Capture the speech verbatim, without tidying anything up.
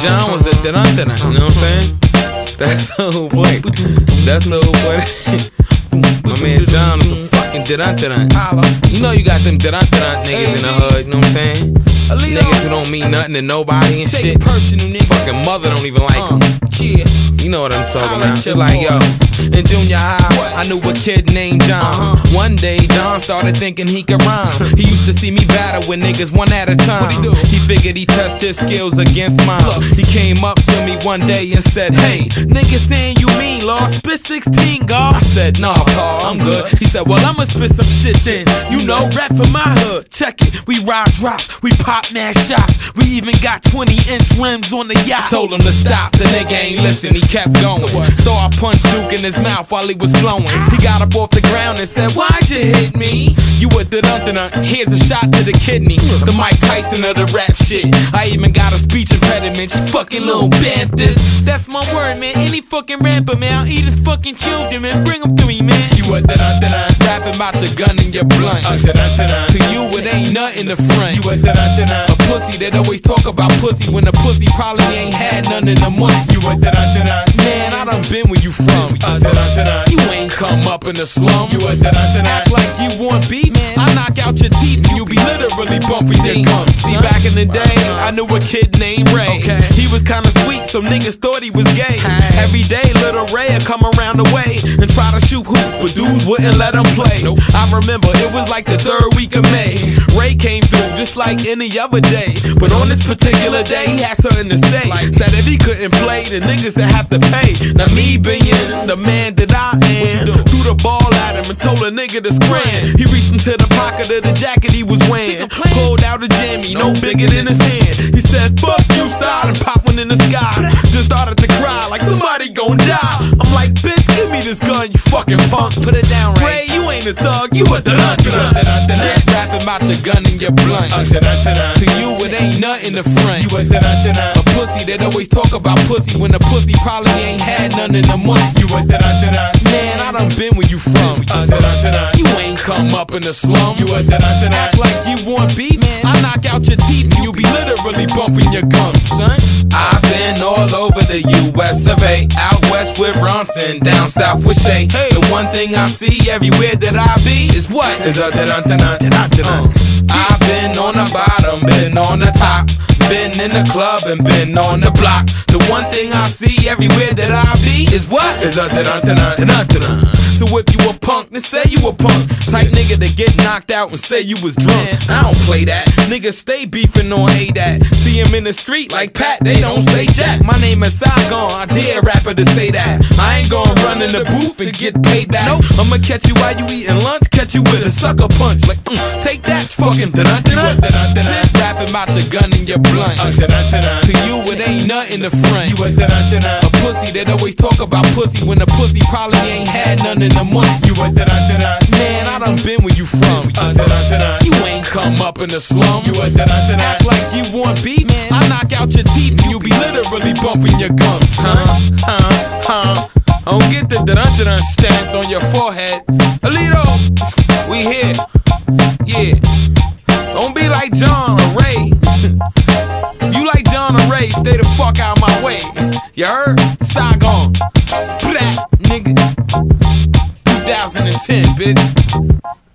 John was a dun-dun-dun, you know what I'm saying? That's the whole point. That's the whole point. My man John was a fucking dun-dun-dun. You know you got them dun-dun-dun niggas in the hood, you know what I'm saying? Niggas who don't mean nothing to nobody and shit. Fucking mother don't even like them. You know what I'm talking about. It's like, yo, in junior high, I knew a kid named John. One day, John started thinking he could rhyme. He used to see me battle with niggas one at a time. He figured he'd test his skills against mine. He came up to me one day and said, hey, niggas saying you mean, Law, spit sixteen, God. I said, nah, Paul, I'm good. He said, well, I'ma spit some shit then. You know, rap for my hood. Check it. We ride drops, we pop mad shots. We even got twenty inch rims on the yacht. I told him to stop, the nigga ain't listen. He kept going. So I punched Duke in his mouth while he was flowing. He got up off the ground and said, why'd you hit me? You a dun-dun-dun. Here's a shot to the kidney. The Mike Tyson of the rap shit. I even got a speech impediment. You fucking little bastard. That's my word, man. Any fucking rapper, man, I'll eat his fucking children, man. Bring them to me, man. You a dun-dun-dun. Rapping about your gun and your blunt. To you, it ain't nothing to front. You a dun-dun-dun. A pussy that always talk about pussy when the pussy probably ain't had none in the money. You a dun-dun-dun. Man, I done been where you from. You ain't come up in the slum. You a act like you want beef. I knock out your teeth and you be literally bumping your gums. See, back in the day, I knew a kid named Ray. He was kinda sweet, so niggas thought he was gay. Every day, little Ray would come around the way and try to shoot hoops, but dudes wouldn't let him play. I remember it was like the third week of May. Ray came through just like any other day, but on this particular day, he had something to say. Said if he couldn't play, the niggas would have to pay. Now me being the man that I am, threw the ball at him and told a nigga to scram. He reached into the pocket of the jacket he was wearing, pulled out a jammy, no bigger than his hand. He said, fuck you, side, and popped one in the sky. Just started to cry like somebody gon' die. I'm like, bitch, give me this gun, you fucking punk. Put it down, Ray. Ray, you ain't a thug, you a dun-dun-dun. Rapping about your gun and your blunt. To you, it ain't nothing to front. A pussy that always talk about pussy when the pussy probably ain't had none in the money. You a man, I done been where you from. You ain't come up in the slum. You a act like you want beef. I knock out your teeth and you be literally bumping your gums, son. I've been all over the U S of A. Out west with Bronson, down south with Shay. The one thing I see everywhere that I be is what? Is a dun-dun-dun-dun-dun-dun. I've been on the bottom, been on the top, been in the club and been on the block. The one thing I see everywhere that I be is what? Is a dun-dun-dun-dun-dun-dun. So if you a punk, then say you a punk. Type nigga to get knocked out and say you was drunk. I don't play that. Niggas stay beefing on A D A T. See him in the street like Pat, they don't say Jack. My name is Saigon, I dare a rapper to say that. I ain't gonna run in the booth and get paid back. Nope. I'ma catch you while you eating lunch, catch you with a sucker punch. Like, mm, take that fucking dun-dun-dun. Rapping about your gun and your blunt. To you, it ain't nothing to front. A pussy that always talk about pussy when the pussy probably ain't had none in the money. You a man, I done been where you from. You ain't come up in the slum. You a act like you want beef. I knock out your teeth and you be literally bumping your gums. Huh? Huh? Huh? I don't get the dun-dun-dun stamped on your forehead. Alito, we here. Yeah. Don't be like John or Ray. You like John or Ray, stay the fuck out of my way. You heard? Saigon. Brat, nigga. two thousand ten, bitch.